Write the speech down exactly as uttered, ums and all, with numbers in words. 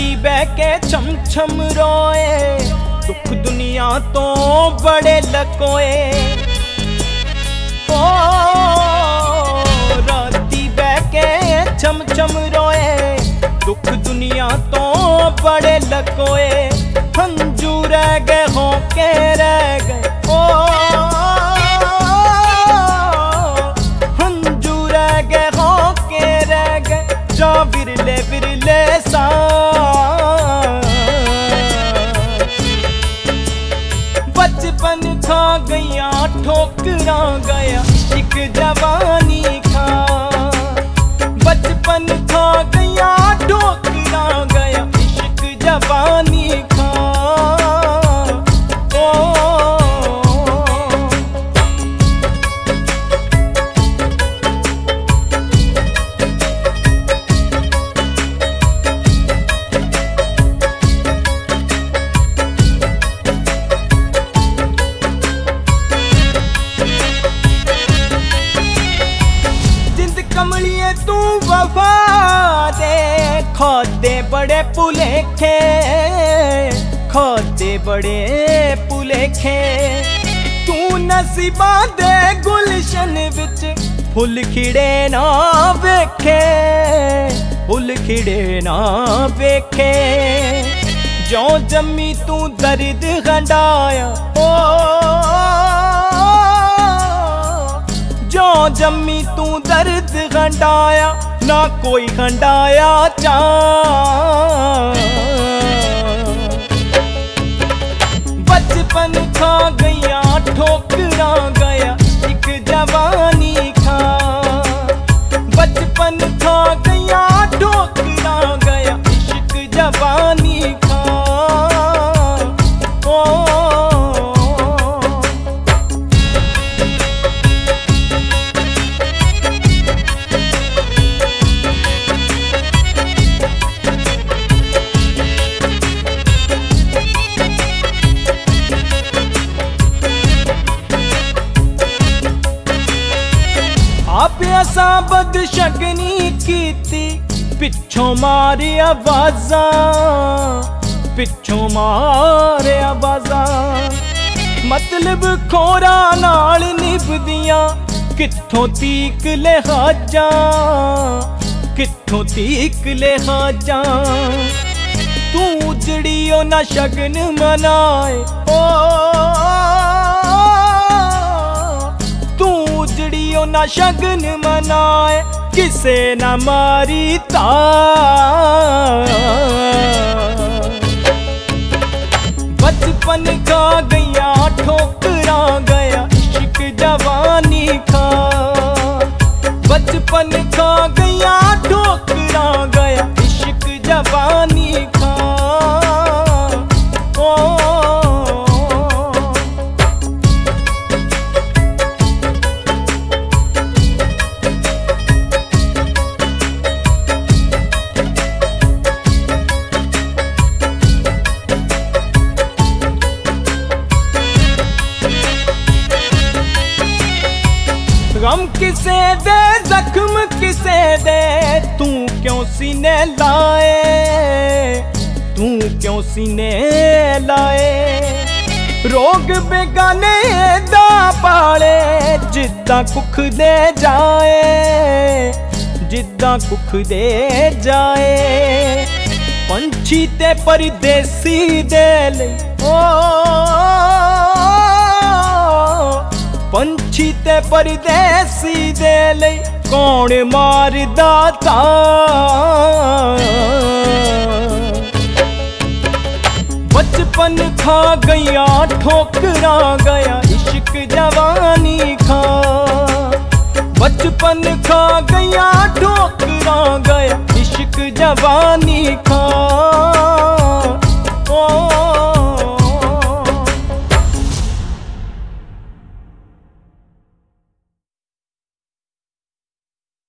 राती बह के छम छम रोए, दुख दुनिया तो बड़े लकोए। ओ राती बह के छम छम रोए, दुख दुनिया तो बड़े लकोए। हंजू रह गए होके रह गए, ओ हंजू रह गए होके रह गए, जा विरले विरले सा। बचपन खा गया ठोकरा गया एक जवानी खा, बचपन खा गया ठोकरा गया इश्क जवानी खा। कमलिए तू वफा दे, खाते बड़े पुलेखे, खाते बड़े पुलेखे। तू नसीबा दे गुलशन विच फुल खिड़े ना वेखे, फुल खिड़े ना वेखे। जो जम्मी तू दर्द हंडाया, ओ जो जम्मी तू दर्द हंडाया, ना कोई हंडाया चा। बचपन खा गया ठोकरा गया एक जवानी खा, बचपन खा गया ठोकरा गया इश्क जवानी खा। आप ऐसा बदशगनी कीती, पिछों मारे आवाज़ा, पिछों मारे आवाज़ा। मतलब खोरा नाल निभदियां कित्थों तीक लिहाजा, कित्थों तीक लिहाजा। तू उजड़ियो ना शगन मनाए, ओ उजड़ियो ना शगन मनाए, किसे न मारी तार। बचपन खा गया ठोकरा गया इश्क जवानी खा, बचपन खा गया ठोकरा गया इश्क जवानी खा। ओ गम किसे दे जख्म किसे दे, तू क्यों सीने लाए, तू क्यों सीने लाए। रोग बेगाने दा पाले, जिद्दां कुख दे जाए, जिद्दां कुख दे जाए। पंछी ते परदेसी दे ले, ओ पंछी ते परदेसी दे ले कौन मारदा ता। बचपन खा गया ठोकरा गया इश्क जवानी खा, बचपन खा गया ठोकरा गया इश्क जवानी खा।